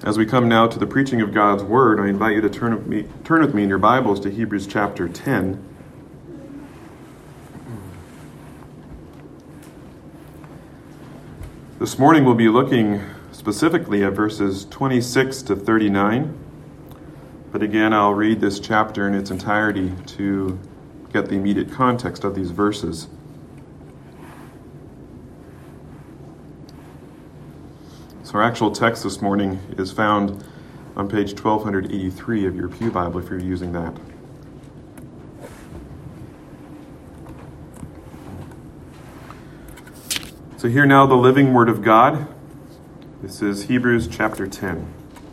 As we come now to the preaching of God's Word, I invite you to turn with me in your Bibles to Hebrews chapter 10. This morning we'll be looking specifically at verses 26 to 39. But again, I'll read this chapter in its entirety to get the immediate context of these verses. So our actual text this morning is found on page 1283 of your Pew Bible if you're using that. So hear now the living Word of God. This is Hebrews chapter 10.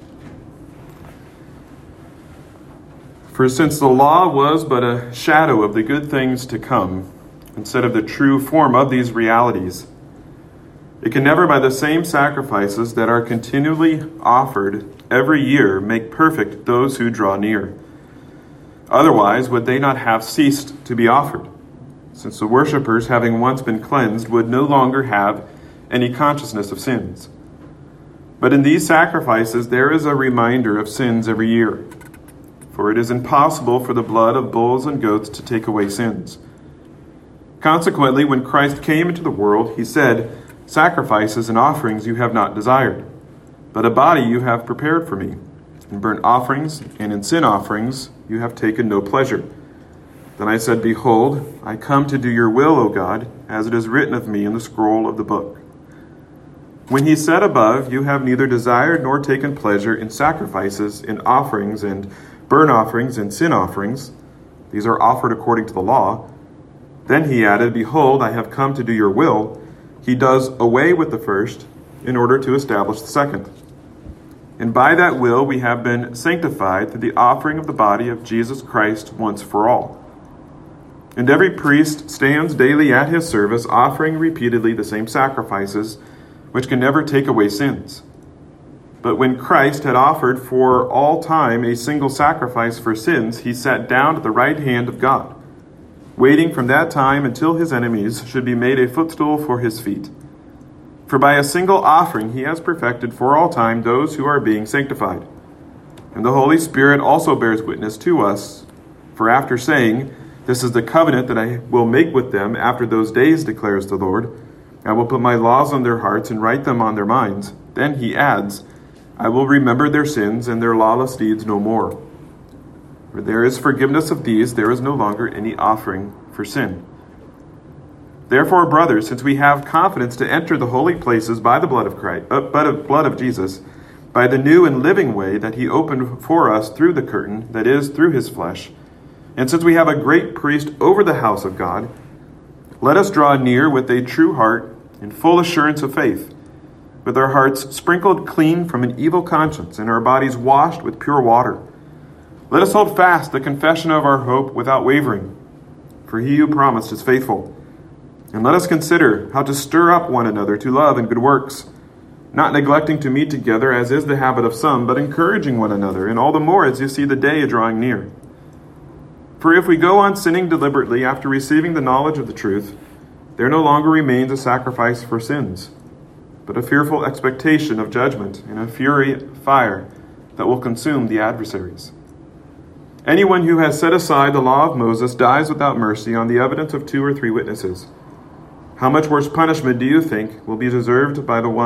For since the law was but a shadow of the good things to come, instead of the true form of these realities, it can never by the same sacrifices that are continually offered every year make perfect those who draw near. Otherwise would they not have ceased to be offered, since the worshippers, having once been cleansed, would no longer have any consciousness of sins. But in these sacrifices there is a reminder of sins every year. For it is impossible for the blood of bulls and goats to take away sins. Consequently, when Christ came into the world, he said, "Sacrifices and offerings you have not desired, but a body you have prepared for me. In burnt offerings and in sin offerings you have taken no pleasure." Then I said, "Behold, I come to do your will, O God, as it is written of me in the scroll of the book." When he said above, "You have neither desired nor taken pleasure in sacrifices, in offerings, and burnt offerings, and sin offerings," these are offered according to the law. Then he added, "Behold, I have come to do your will." He does away with the first in order to establish the second. And by that will we have been sanctified through the offering of the body of Jesus Christ once for all. And every priest stands daily at his service, offering repeatedly the same sacrifices, which can never take away sins. But when Christ had offered for all time a single sacrifice for sins, he sat down at the right hand of God, waiting from that time until his enemies should be made a footstool for his feet. For by a single offering he has perfected for all time those who are being sanctified. And the Holy Spirit also bears witness to us. For after saying, "This is the covenant that I will make with them after those days, declares the Lord. I will put my laws on their hearts and write them on their minds." Then he adds, "I will remember their sins and their lawless deeds no more. Where there is forgiveness of these, there is no longer any offering for sin." Therefore, brothers, since we have confidence to enter the holy places by the blood of Jesus, by the new and living way that he opened for us through the curtain, that is, through his flesh, and since we have a great priest over the house of God, let us draw near with a true heart in full assurance of faith, with our hearts sprinkled clean from an evil conscience and our bodies washed with pure water. Let us hold fast the confession of our hope without wavering, for he who promised is faithful. And let us consider how to stir up one another to love and good works, not neglecting to meet together as is the habit of some, but encouraging one another, and all the more as you see the day drawing near. For if we go on sinning deliberately after receiving the knowledge of the truth, there no longer remains a sacrifice for sins, but a fearful expectation of judgment and a fury fire that will consume the adversaries. Anyone who has set aside the law of Moses dies without mercy on the evidence of 2 or 3 witnesses. How much worse punishment do you think will be deserved by the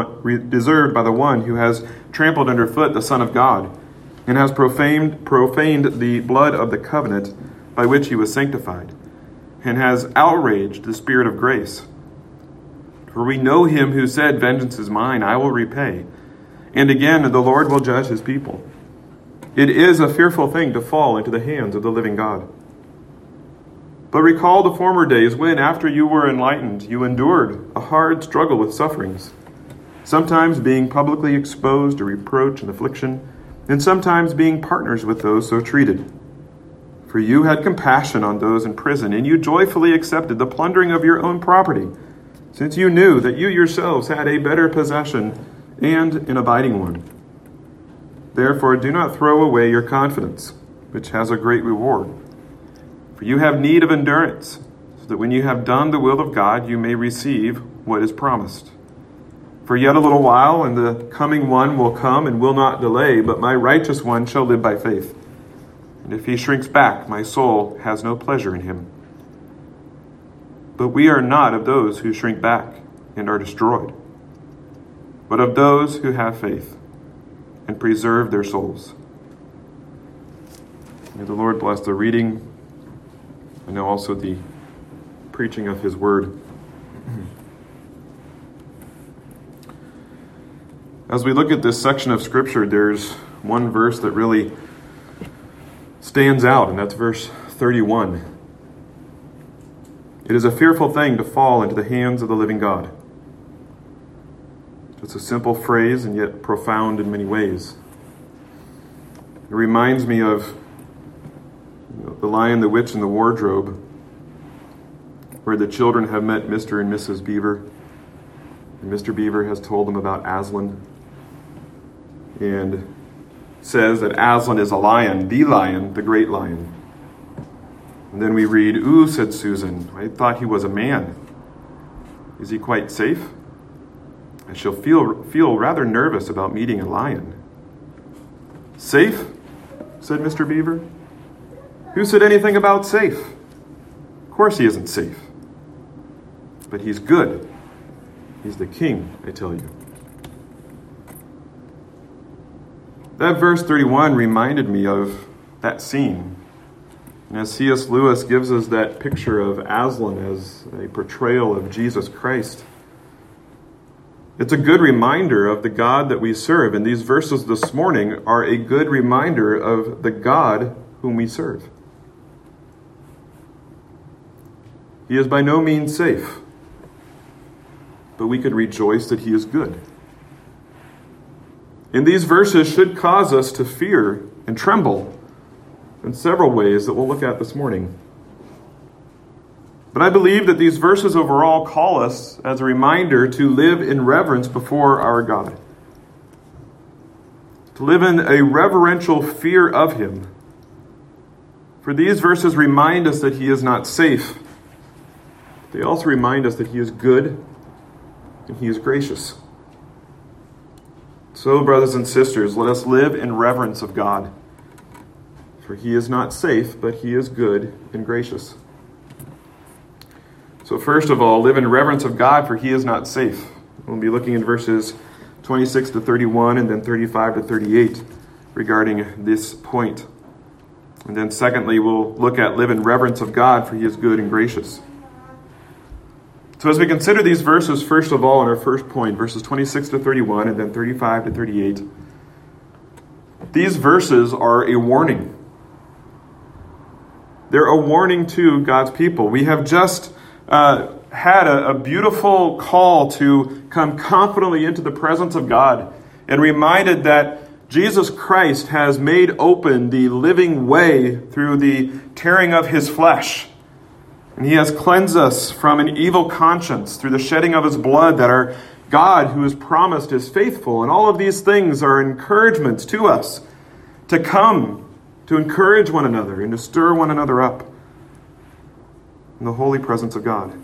one who has trampled underfoot the Son of God and has profaned the blood of the covenant by which he was sanctified, and has outraged the Spirit of grace? For we know him who said, "Vengeance is mine, I will repay." And again, the Lord will judge his people. It is a fearful thing to fall into the hands of the living God. But recall the former days when, after you were enlightened, you endured a hard struggle with sufferings, sometimes being publicly exposed to reproach and affliction, and sometimes being partners with those so treated. For you had compassion on those in prison, and you joyfully accepted the plundering of your own property, since you knew that you yourselves had a better possession and an abiding one. Therefore, do not throw away your confidence, which has a great reward. For you have need of endurance, so that when you have done the will of God, you may receive what is promised. For yet a little while, and the coming one will come and will not delay, but my righteous one shall live by faith. And if he shrinks back, my soul has no pleasure in him. But we are not of those who shrink back and are destroyed, but of those who have faith and preserve their souls. May the Lord bless the reading and now also the preaching of his word. As we look at this section of Scripture, there's one verse that really stands out, and that's verse 31. It is a fearful thing to fall into the hands of the living God. It's a simple phrase and yet profound in many ways. It reminds me of The Lion, the Witch, and the Wardrobe, where the children have met Mr. and Mrs. Beaver, and Mr. Beaver has told them about Aslan, and says that Aslan is a lion, the great lion. And then we read, "Ooh," said Susan, "I thought he was a man. Is he quite safe? I shall feel rather nervous about meeting a lion." "Safe?" said Mr. Beaver. "Who said anything about safe? Of course he isn't safe. But he's good. He's the king, I tell you." That verse 31 reminded me of that scene. And as C.S. Lewis gives us that picture of Aslan as a portrayal of Jesus Christ, it's a good reminder of the God that we serve. And these verses this morning are a good reminder of the God whom we serve. He is by no means safe, but we could rejoice that he is good. And these verses should cause us to fear and tremble in several ways that we'll look at this morning. But I believe that these verses overall call us as a reminder to live in reverence before our God, to live in a reverential fear of him. For these verses remind us that he is not safe. They also remind us that he is good and he is gracious. So, brothers and sisters, let us live in reverence of God. For he is not safe, but he is good and gracious. So first of all, live in reverence of God, for he is not safe. We'll be looking in verses 26 to 31 and then 35 to 38 regarding this point. And then secondly, we'll look at live in reverence of God, for he is good and gracious. So as we consider these verses, first of all, in our first point, verses 26 to 31 and then 35 to 38, these verses are a warning. They're a warning to God's people. We have just had a beautiful call to come confidently into the presence of God and reminded that Jesus Christ has made open the living way through the tearing of his flesh. And he has cleansed us from an evil conscience through the shedding of his blood, that our God, who has promised, is faithful. And all of these things are encouragements to us to come, to encourage one another and to stir one another up in the holy presence of God.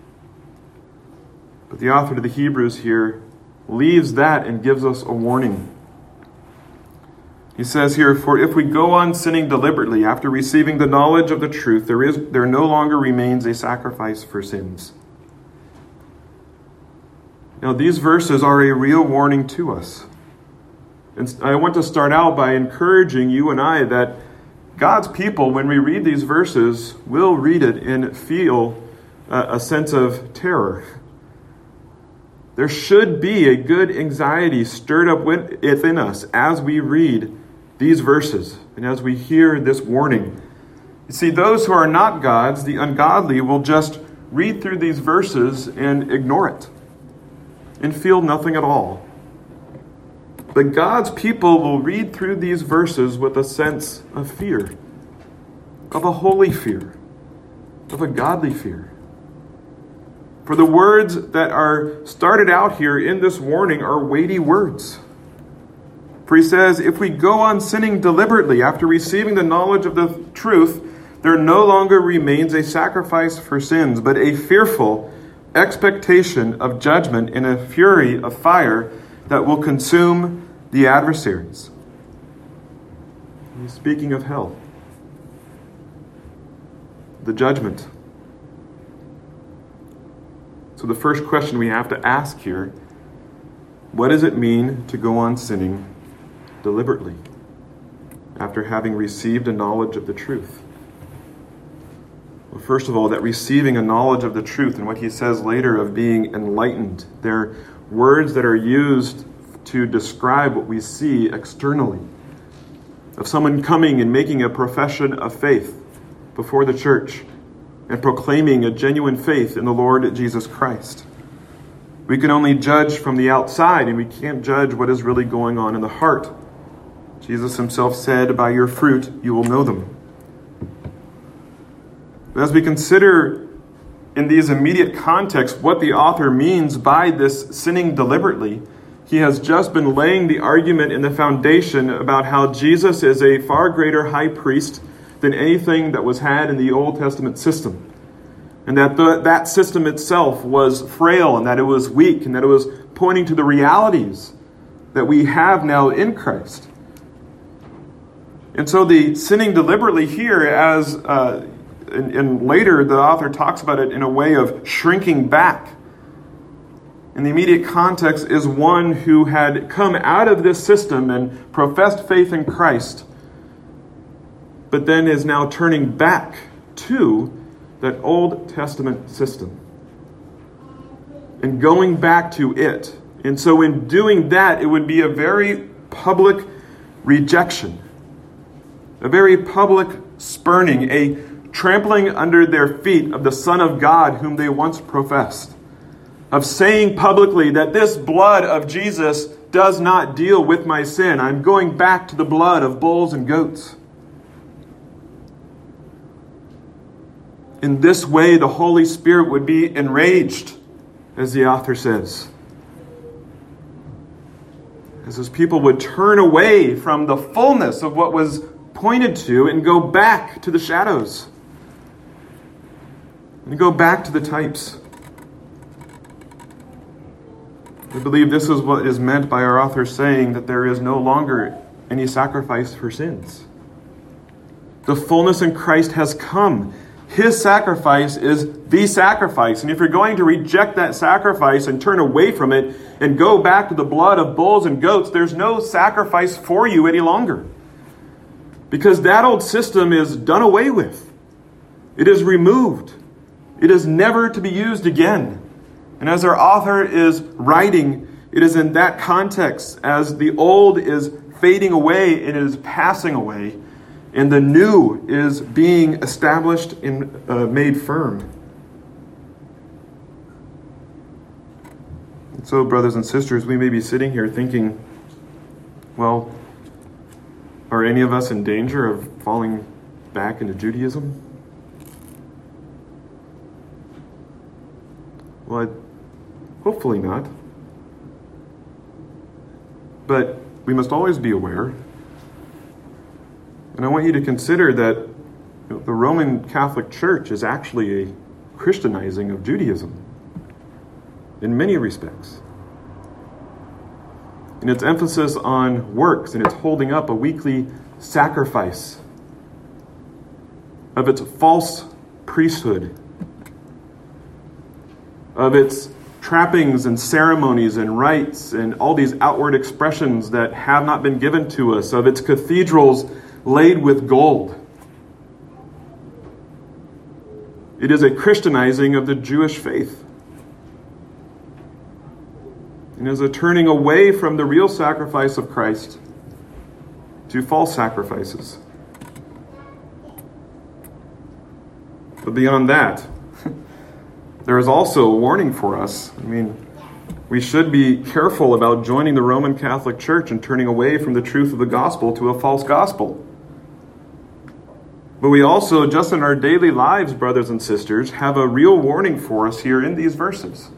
But the author to the Hebrews here leaves that and gives us a warning. He says here, "For if we go on sinning deliberately after receiving the knowledge of the truth, there no longer remains a sacrifice for sins." Now, these verses are a real warning to us. And I want to start out by encouraging you and I that God's people, when we read these verses, will read it and feel a sense of terror. There should be a good anxiety stirred up within us as we read these verses and as we hear this warning. You see, those who are not God's, the ungodly, will just read through these verses and ignore it and feel nothing at all. But God's people will read through these verses with a sense of fear, of a holy fear, of a godly fear. For the words that are started out here in this warning are weighty words. For he says, if we go on sinning deliberately after receiving the knowledge of the truth, there no longer remains a sacrifice for sins, but a fearful expectation of judgment in a fury of fire that will consume the adversaries. He's speaking of hell. The judgment. So the first question we have to ask here, what does it mean to go on sinning deliberately after having received a knowledge of the truth? Well, first of all, that receiving a knowledge of the truth and what he says later of being enlightened, they're words that are used to describe what we see externally. Of someone coming and making a profession of faith before the church and proclaiming a genuine faith in the Lord Jesus Christ. We can only judge from the outside, and we can't judge what is really going on in the heart. Jesus himself said, "By your fruit you will know them." But as we consider in these immediate contexts what the author means by this sinning deliberately, he has just been laying the argument in the foundation about how Jesus is a far greater high priest than anything that was had in the Old Testament system. And that that system itself was frail, and that it was weak, and that it was pointing to the realities that we have now in Christ. And so the sinning deliberately here, as and later the author talks about it in a way of shrinking back. In the immediate context is one who had come out of this system and professed faith in Christ, but then is now turning back to that Old Testament system and going back to it. And so in doing that, it would be a very public rejection, a very public spurning, a trampling under their feet of the Son of God whom they once professed, of saying publicly that this blood of Jesus does not deal with my sin. I'm going back to the blood of bulls and goats. In this way, the Holy Spirit would be enraged, as the author says, as his people would turn away from the fullness of what was pointed to and go back to the shadows, and go back to the types. I believe this is what is meant by our author saying that there is no longer any sacrifice for sins. The fullness in Christ has come. His sacrifice is the sacrifice. And if you're going to reject that sacrifice and turn away from it and go back to the blood of bulls and goats, there's no sacrifice for you any longer. Because that old system is done away with. It is removed. It is never to be used again. And as our author is writing, it is in that context, as the old is fading away, it is passing away, and the new is being established and made firm. And so, brothers and sisters, we may be sitting here thinking, well, are any of us in danger of falling back into Judaism? Well, hopefully not. But we must always be aware. And I want you to consider that the Roman Catholic Church is actually a Christianizing of Judaism in many respects. In its emphasis on works and its holding up a weekly sacrifice of its false priesthood, of its trappings and ceremonies and rites and all these outward expressions that have not been given to us, of its cathedrals laid with gold. It is a Christianizing of the Jewish faith. And is a turning away from the real sacrifice of Christ to false sacrifices. But beyond that, there is also a warning for us. I mean, we should be careful about joining the Roman Catholic Church and turning away from the truth of the gospel to a false gospel. But we also, just in our daily lives, brothers and sisters, have a real warning for us here in these verses.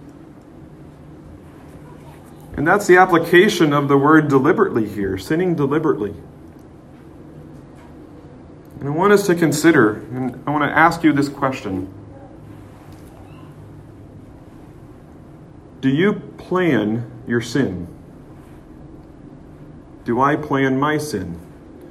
And that's the application of the word deliberately here, sinning deliberately. And I want us to consider, and I want to ask you this question. Do you plan your sin? Do I plan my sin?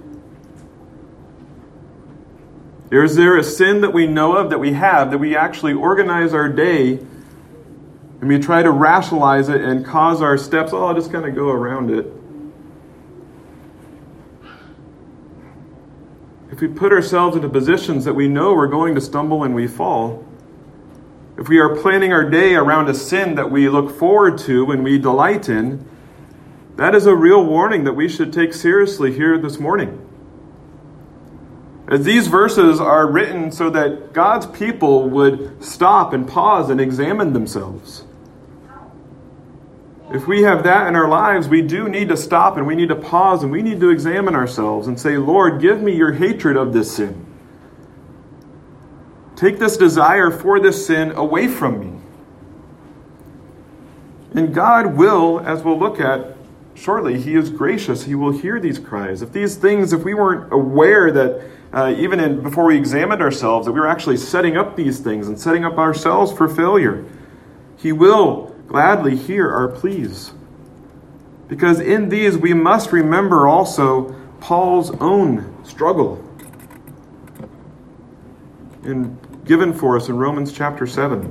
Is there a sin that we know of, that we have, that we actually organize our day and we try to rationalize it and cause our steps, I'll just kind of go around it? If we put ourselves into positions that we know we're going to stumble and we fall, if we are planning our day around a sin that we look forward to and we delight in, that is a real warning that we should take seriously here this morning. As these verses are written so that God's people would stop and pause and examine themselves. If we have that in our lives, we do need to stop and we need to pause and we need to examine ourselves and say, Lord, give me your hatred of this sin. Take this desire for this sin away from me. And God will, as we'll look at shortly, He is gracious. He will hear these cries. If these things, if we weren't aware that before we examined ourselves, that we were actually setting up these things and setting up ourselves for failure, He will gladly hear our pleas. Because in these we must remember also Paul's own struggle. And given for us in Romans chapter 7.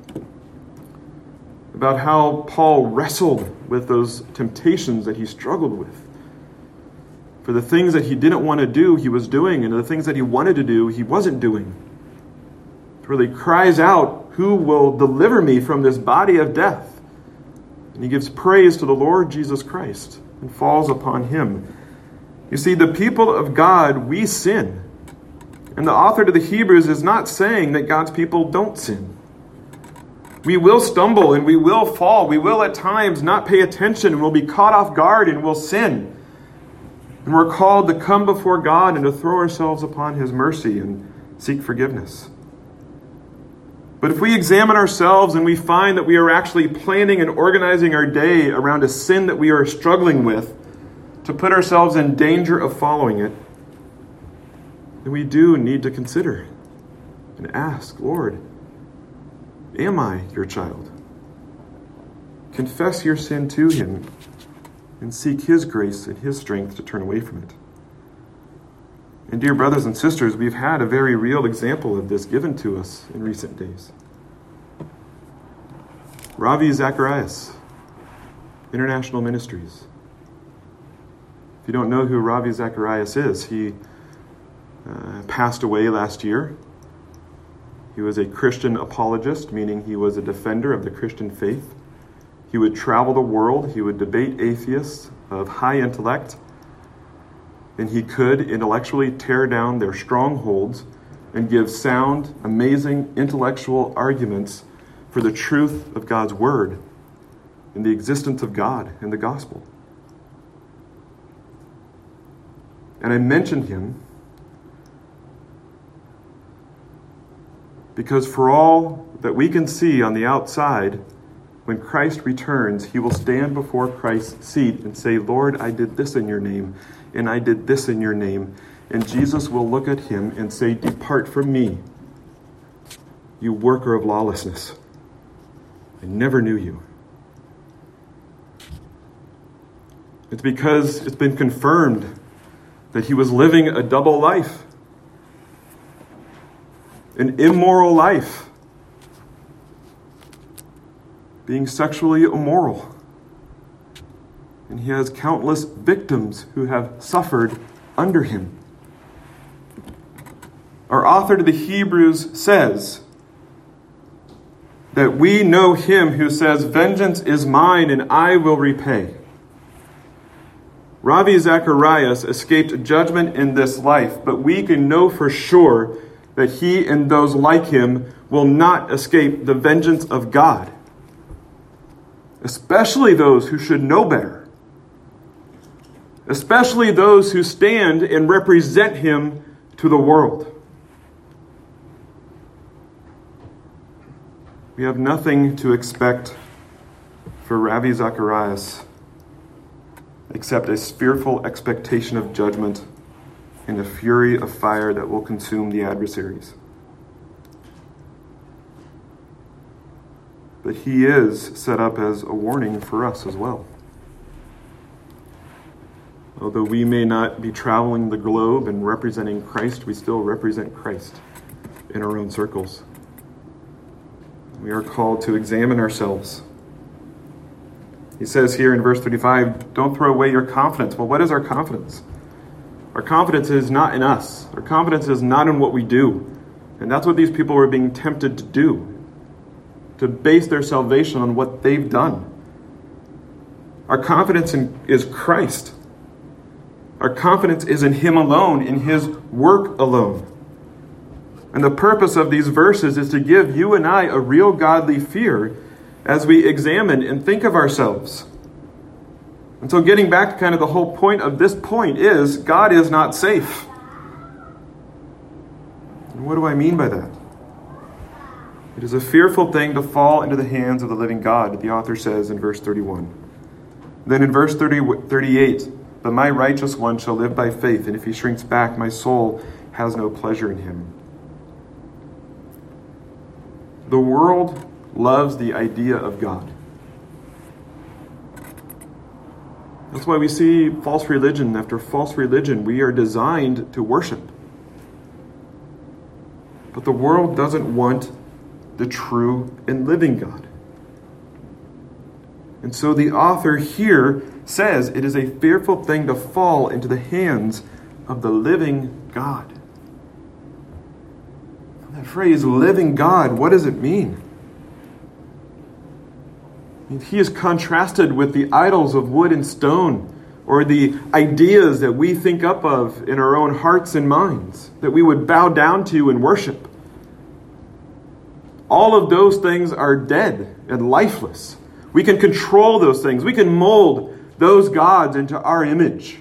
About how Paul wrestled with those temptations that he struggled with. For the things that he didn't want to do, he was doing, and the things that he wanted to do, he wasn't doing. He really cries out, who will deliver me from this body of death? And he gives praise to the Lord Jesus Christ and falls upon him. You see, the people of God, we sin. And the author to the Hebrews is not saying that God's people don't sin. We will stumble and we will fall. We will at times not pay attention and we'll be caught off guard and we'll sin. And we're called to come before God and to throw ourselves upon His mercy and seek forgiveness. But if we examine ourselves and we find that we are actually planning and organizing our day around a sin that we are struggling with, to put ourselves in danger of following it, then we do need to consider and ask, Lord, am I your child? Confess your sin to Him and seek His grace and His strength to turn away from it. And dear brothers and sisters, we've had a very real example of this given to us in recent days. Ravi Zacharias, International Ministries. If you don't know who Ravi Zacharias is, he passed away last year. He was a Christian apologist, meaning he was a defender of the Christian faith. He would travel the world. He would debate atheists of high intellect. And he could intellectually tear down their strongholds and give sound, amazing intellectual arguments for the truth of God's word and the existence of God and the gospel. And I mentioned him because for all that we can see on the outside, when Christ returns, he will stand before Christ's seat and say, Lord, I did this in your name, and I did this in your name. And Jesus will look at him and say, depart from me, you worker of lawlessness. I never knew you. It's because it's been confirmed that he was living a double life, an immoral life, being sexually immoral. And he has countless victims who have suffered under him. Our author to the Hebrews says that we know him who says, vengeance is mine and I will repay. Ravi Zacharias escaped judgment in this life, but we can know for sure that he and those like him will not escape the vengeance of God. Especially those who should know better. Especially those who stand and represent him to the world. We have nothing to expect for Ravi Zacharias except a fearful expectation of judgment and a fury of fire that will consume the adversaries. but he is set up as a warning for us as well. Although we may not be traveling the globe and representing Christ, we still represent Christ in our own circles. We are called to examine ourselves. He says here in verse 35, don't throw away your confidence. Well, what is our confidence? Our confidence is not in us. Our confidence is not in what we do. And that's what these people were being tempted to do, to base their salvation on what they've done. Our confidence is Christ. Our confidence is in him alone, in his work alone. And the purpose of these verses is to give you and I a real godly fear as we examine and think of ourselves. And so getting back to kind of the whole point of this point is God is not safe. And what do I mean by that? It is a fearful thing to fall into the hands of the living God, the author says in verse 31. Then in verse 38, but my righteous one shall live by faith, and if he shrinks back, my soul has no pleasure in him. The world loves the idea of God. That's why we see false religion after false religion. We are designed to worship. But the world doesn't want the true and living God. And so the author here says it is a fearful thing to fall into the hands of the living God. That phrase, living God, what does it mean? He is contrasted with the idols of wood and stone, or the ideas that we think up of in our own hearts and minds, that we would bow down to and worship. All of those things are dead and lifeless. We can control those things. We can mold those gods into our image.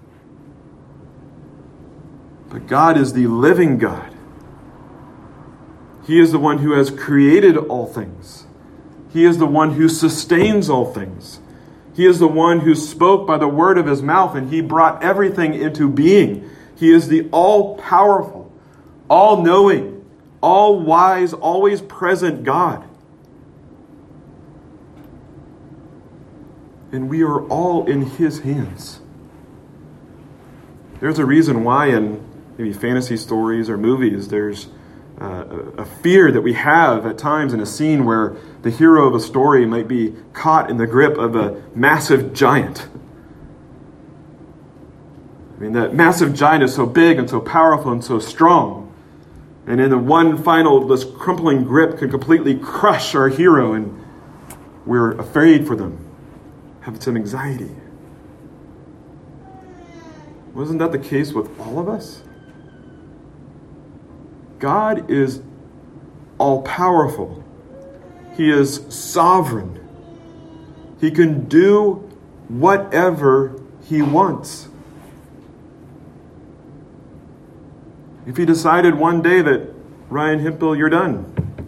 But God is the living God. He is the one who has created all things. He is the one who sustains all things. He is the one who spoke by the word of his mouth, and he brought everything into being. He is the all-powerful, all-knowing, all-wise, always present God. And we are all in his hands. There's a reason why in maybe fantasy stories or movies there's a fear that we have at times in a scene where the hero of a story might be caught in the grip of a massive giant. I mean, that massive giant is so big and so powerful and so strong. And in the one final, this crumpling grip can completely crush our hero, and we're afraid for them, have some anxiety. Wasn't that the case with all of us? God is all-powerful. He is sovereign. He can do whatever he wants. If he decided one day that, Ryan Hempel, you're done,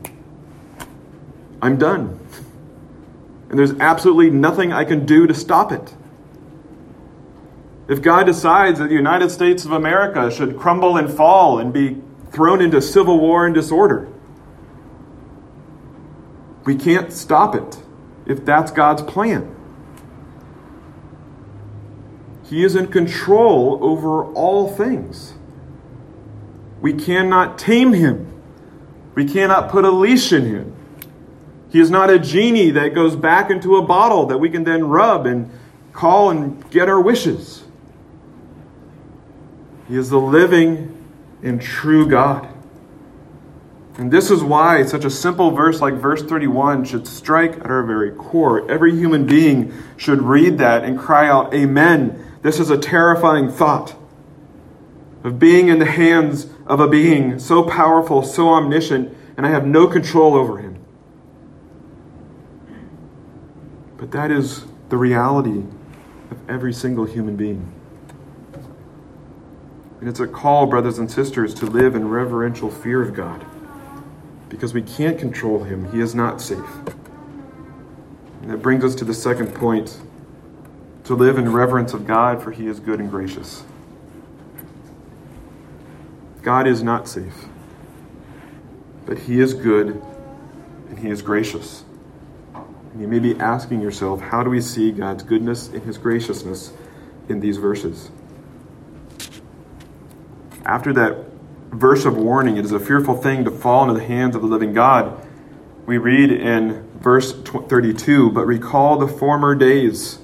I'm done. And there's absolutely nothing I can do to stop it. If God decides that the United States of America should crumble and fall and be thrown into civil war and disorder, we can't stop it if that's God's plan. He is in control over all things. We cannot tame him. We cannot put a leash in him. He is not a genie that goes back into a bottle that we can then rub and call and get our wishes. He is the living and true God. And this is why such a simple verse like verse 31 should strike at our very core. Every human being should read that and cry out, Amen. This is a terrifying thought of being in the hands of a being so powerful, so omniscient, and I have no control over him. But that is the reality of every single human being. And it's a call, brothers and sisters, to live in reverential fear of God. Because we can't control him. He is not safe. And that brings us to the second point. To live in reverence of God, for he is good and gracious. God is not safe. But he is good and he is gracious. And you may be asking yourself, how do we see God's goodness and his graciousness in these verses? After that verse of warning, it is a fearful thing to fall into the hands of the living God, we read in verse 32, but recall the former days.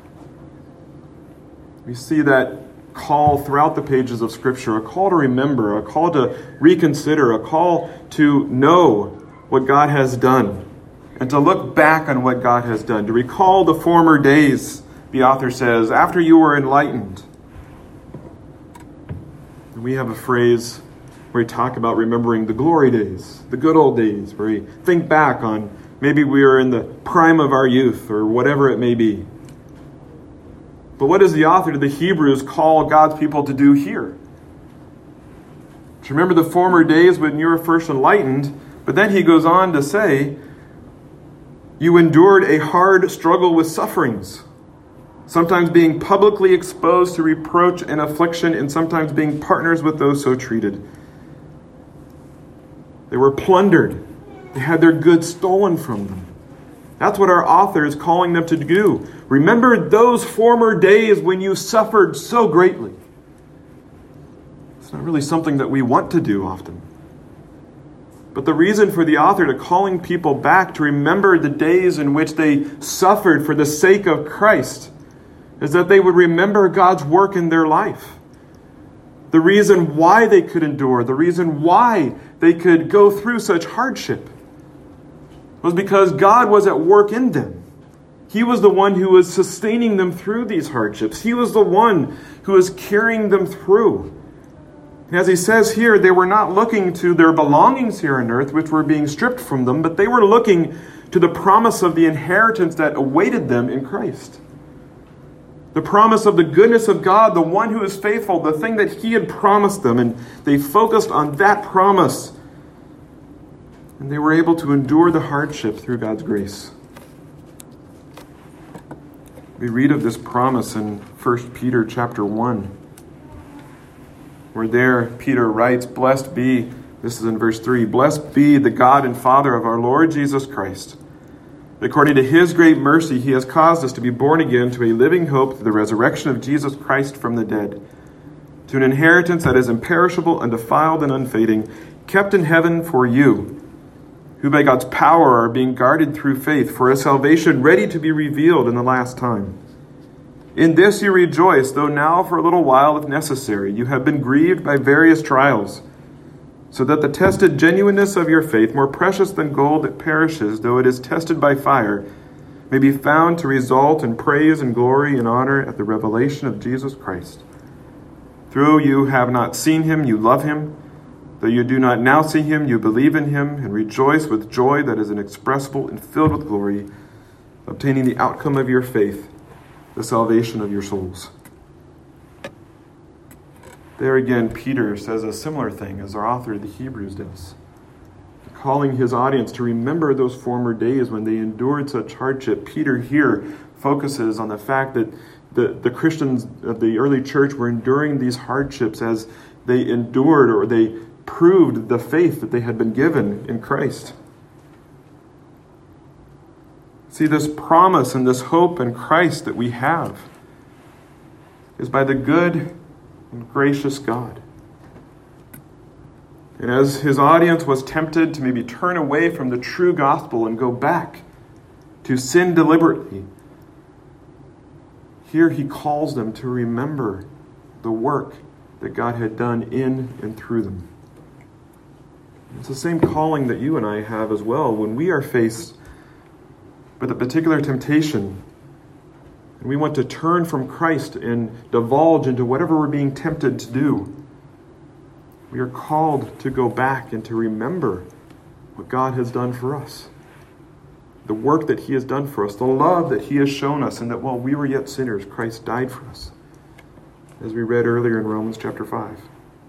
We see that call throughout the pages of Scripture, a call to remember, a call to reconsider, a call to know what God has done, and to look back on what God has done, to recall the former days, the author says, after you were enlightened. And we have a phrase where we talk about remembering the glory days, the good old days, where we think back on maybe we were in the prime of our youth or whatever it may be. But what does the author to the Hebrews call God's people to do here? To remember the former days when you were first enlightened, but then he goes on to say, you endured a hard struggle with sufferings, sometimes being publicly exposed to reproach and affliction, and sometimes being partners with those so treated. They were plundered. They had their goods stolen from them. That's what our author is calling them to do. Remember those former days when you suffered so greatly. It's not really something that we want to do often. But the reason for the author to calling people back to remember the days in which they suffered for the sake of Christ is that they would remember God's work in their life. The reason why they could endure, the reason why they could go through such hardship was because God was at work in them. He was the one who was sustaining them through these hardships. He was the one who was carrying them through. As he says here, they were not looking to their belongings here on earth, which were being stripped from them, but they were looking to the promise of the inheritance that awaited them in Christ. The promise of the goodness of God, the one who is faithful, the thing that he had promised them. And they focused on that promise. And they were able to endure the hardship through God's grace. We read of this promise in 1 Peter chapter 1. Where there Peter writes, blessed be, this is in verse 3, blessed be the God and Father of our Lord Jesus Christ. According to his great mercy, he has caused us to be born again to a living hope through the resurrection of Jesus Christ from the dead, to an inheritance that is imperishable, undefiled, and unfading, kept in heaven for you, who by God's power are being guarded through faith for a salvation ready to be revealed in the last time. In this you rejoice, though now for a little while, if necessary, you have been grieved by various trials, so that the tested genuineness of your faith, more precious than gold that perishes, though it is tested by fire, may be found to result in praise and glory and honor at the revelation of Jesus Christ. Though you have not seen him, you love him. Though you do not now see him, you believe in him and rejoice with joy that is inexpressible and filled with glory, obtaining the outcome of your faith, the salvation of your souls. There again, Peter says a similar thing as our author of the Hebrews does, calling his audience to remember those former days when they endured such hardship. Peter here focuses on the fact that the Christians of the early church were enduring these hardships as they endured or they proved the faith that they had been given in Christ. See, this promise and this hope in Christ that we have is by the good and gracious God. And as his audience was tempted to maybe turn away from the true gospel and go back to sin deliberately, here he calls them to remember the work that God had done in and through them. It's the same calling that you and I have as well when we are faced with a particular temptation and we want to turn from Christ and divulge into whatever we're being tempted to do. We are called to go back and to remember what God has done for us. The work that he has done for us, the love that he has shown us, and that while we were yet sinners, Christ died for us. As we read earlier in Romans chapter 5.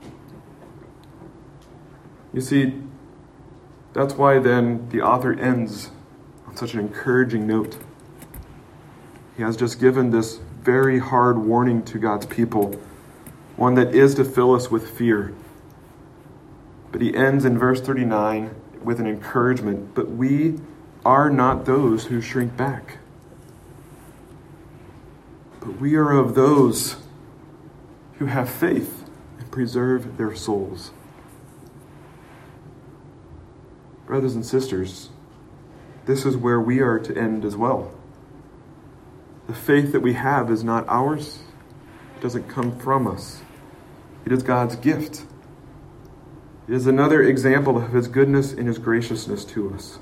You see, that's why then the author ends on such an encouraging note. He has just given this very hard warning to God's people, one that is to fill us with fear. But he ends in verse 39 with an encouragement. But we are not those who shrink back, but we are of those who have faith and preserve their souls. Brothers and sisters, this is where we are to end as well. The faith that we have is not ours. It doesn't come from us. It is God's gift. It is another example of His goodness and His graciousness to us.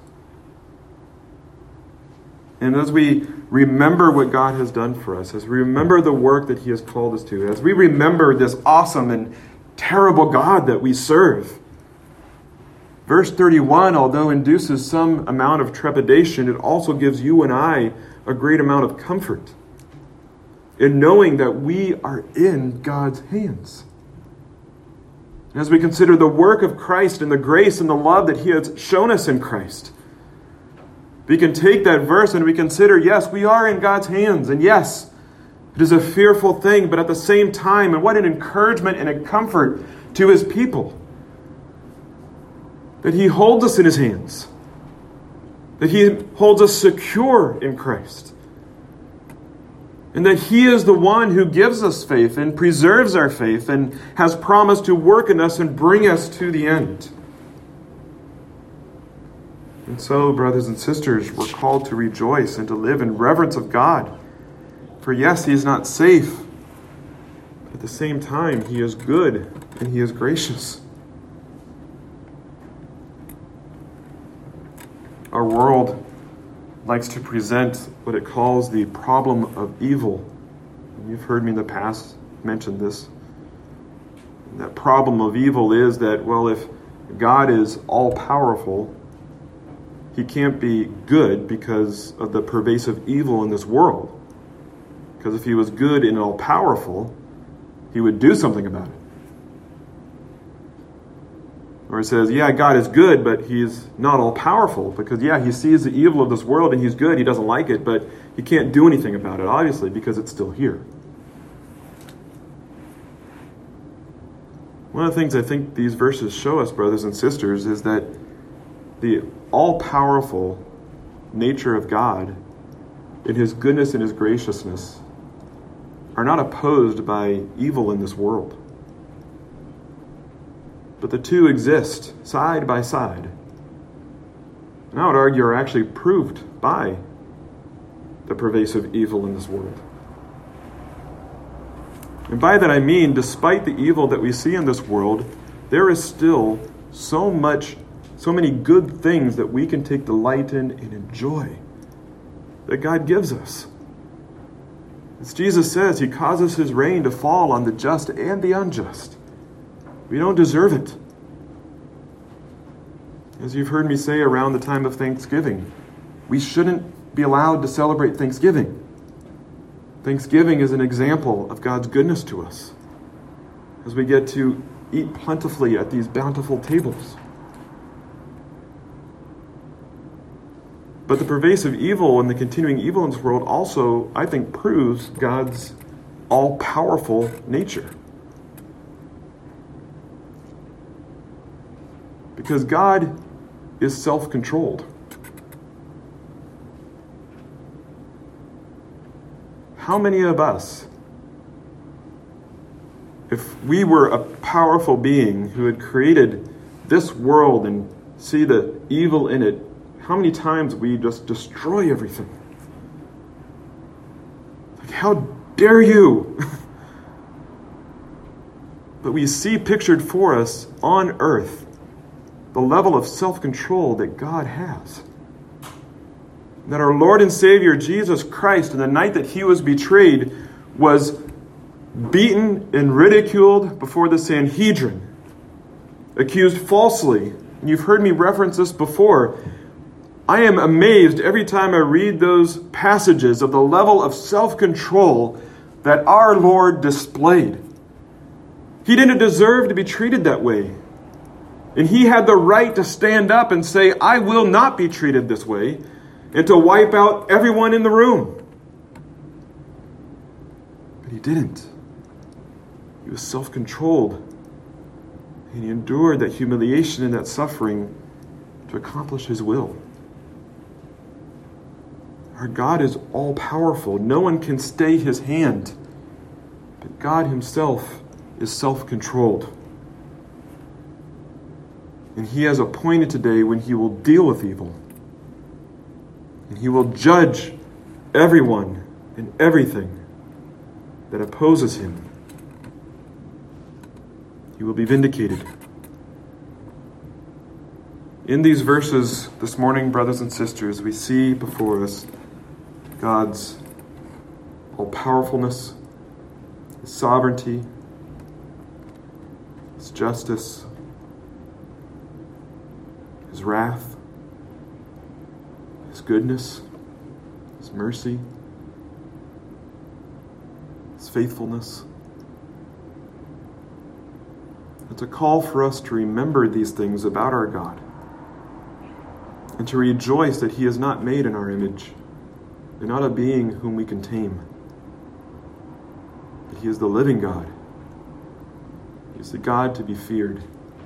And as we remember what God has done for us, as we remember the work that He has called us to, as we remember this awesome and terrible God that we serve, verse 31, although induces some amount of trepidation, it also gives you and I a great amount of comfort in knowing that we are in God's hands. As we consider the work of Christ and the grace and the love that He has shown us in Christ, we can take that verse and we consider, yes, we are in God's hands. And yes, it is a fearful thing, but at the same time, and what an encouragement and a comfort to His people, that He holds us in His hands, that He holds us secure in Christ, and that He is the one who gives us faith and preserves our faith and has promised to work in us and bring us to the end. And so, brothers and sisters, we're called to rejoice and to live in reverence of God. For yes, He is not safe, but at the same time, He is good and He is gracious. Our world likes to present what it calls the problem of evil. And you've heard me in the past mention this. And that problem of evil is that, well, if God is all-powerful, He can't be good because of the pervasive evil in this world. Because if He was good and all-powerful, He would do something about it. Or it says, yeah, God is good, but He's not all-powerful. Because, yeah, He sees the evil of this world and He's good. He doesn't like it, but He can't do anything about it, obviously, because it's still here. One of the things I think these verses show us, brothers and sisters, is that the all-powerful nature of God, in His goodness and His graciousness, are not opposed by evil in this world. But the two exist side by side. And I would argue are actually proved by the pervasive evil in this world. And by that I mean, despite the evil that we see in this world, there is still so many good things that we can take delight in and enjoy that God gives us. As Jesus says, He causes His rain to fall on the just and the unjust. We don't deserve it. As you've heard me say around the time of Thanksgiving, we shouldn't be allowed to celebrate Thanksgiving. Thanksgiving is an example of God's goodness to us as we get to eat plentifully at these bountiful tables. But the pervasive evil and the continuing evil in this world also, I think, proves God's all-powerful nature. Because God is self-controlled. How many of us, if we were a powerful being who had created this world and see the evil in it, how many times we just destroy everything? Like, how dare you? But we see pictured for us on earth the level of self-control that God has. That our Lord and Savior, Jesus Christ, in the night that He was betrayed, was beaten and ridiculed before the Sanhedrin, accused falsely. And you've heard me reference this before. I am amazed every time I read those passages of the level of self-control that our Lord displayed. He didn't deserve to be treated that way. And He had the right to stand up and say, I will not be treated this way, and to wipe out everyone in the room. But He didn't. He was self-controlled. And He endured that humiliation and that suffering to accomplish His will. Our God is all-powerful. No one can stay his hand. But God himself is self-controlled. And he has appointed today when he will deal with evil. And he will judge everyone and everything that opposes him. He will be vindicated. In these verses this morning, brothers and sisters, we see before us God's all-powerfulness, his sovereignty, his justice, his wrath, his goodness, his mercy, his faithfulness. It's a call for us to remember these things about our God and to rejoice that he is not made in our image and not a being whom we can tame. That he is the living God. He is the God to be feared.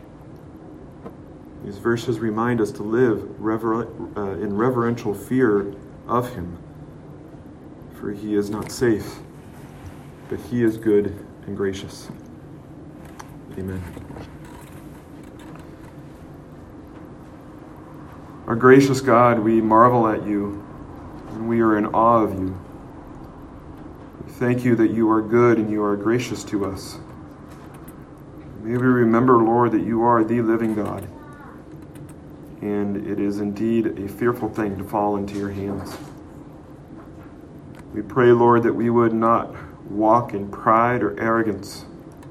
These verses remind us to live in reverential fear of him, for he is not safe, but he is good and gracious. Amen. Our gracious God, we marvel at you, and we are in awe of you. We thank you that you are good and you are gracious to us. May we remember, Lord, that you are the living God, and it is indeed a fearful thing to fall into your hands. We pray, Lord, that we would not walk in pride or arrogance,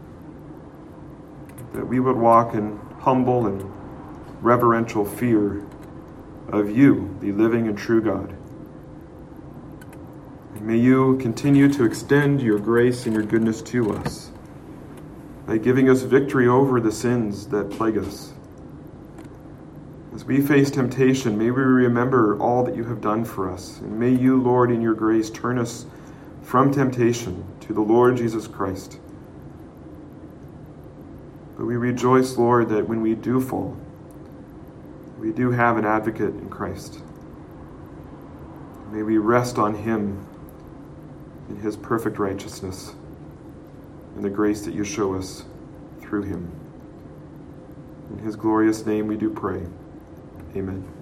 that we would walk in humble and reverential fear of you, the living and true God. And may you continue to extend your grace and your goodness to us by giving us victory over the sins that plague us. As we face temptation, may we remember all that you have done for us. And may you, Lord, in your grace, turn us from temptation to the Lord Jesus Christ. But we rejoice, Lord, that when we do fall, we do have an advocate in Christ. May we rest on him in his perfect righteousness and the grace that you show us through him. In his glorious name we do pray. Amen.